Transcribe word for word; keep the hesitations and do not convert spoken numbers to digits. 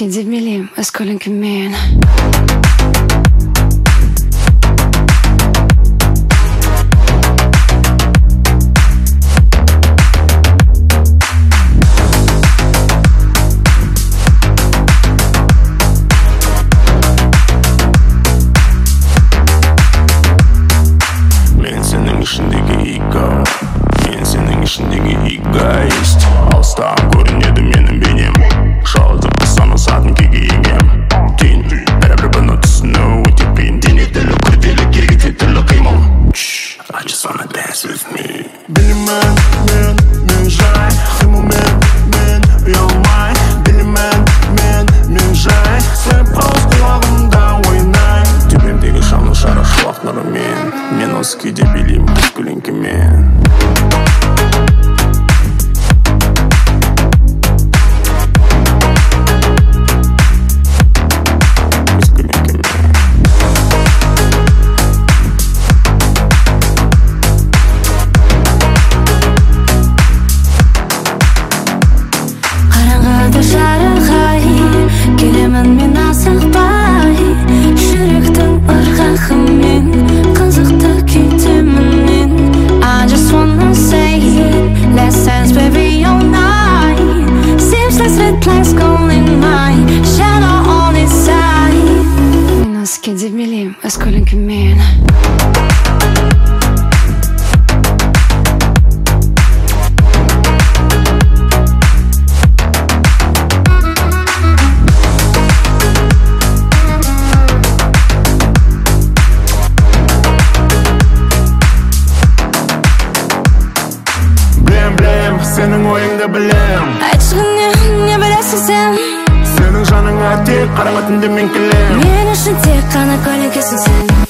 деп билейм, өз көлеңкеммен. Мен сенің ішіндегі иго, мен сенің ішіндегі эгоист. Алыстан көрінеді менің бейнем, жалғыздыққа санасатын кегейгем. Түйін, бәрібір бұны түсіну өте қиын. Дене тілі күрделі, керекте түрлі қимыл. I just wanna dance with me. Білемін, мен, мен жай, қимылмен, мен ұялмай. Білемін, мен, мен жай, сәп қауыз құлағымда ойнай. Төбемдегі шамның шара шуақ нұрымен, мен осы күйде билеймін өз көлеңкеммен. Жарығай, келемін мен асықпай, жүректің ырғағымен қызықты күтемін мен. I just wanna say it, let's dance baby all night. Seems like red flags calling my shadow on its side. Мен осы күйде билеймін өз көлеңкеммен. Сенің ойыңды білем, айтшығын не білесің сен? Сенің жаныңа тек қарама түнде мен келем. Мен үшін тек қана көлеңкесің сен.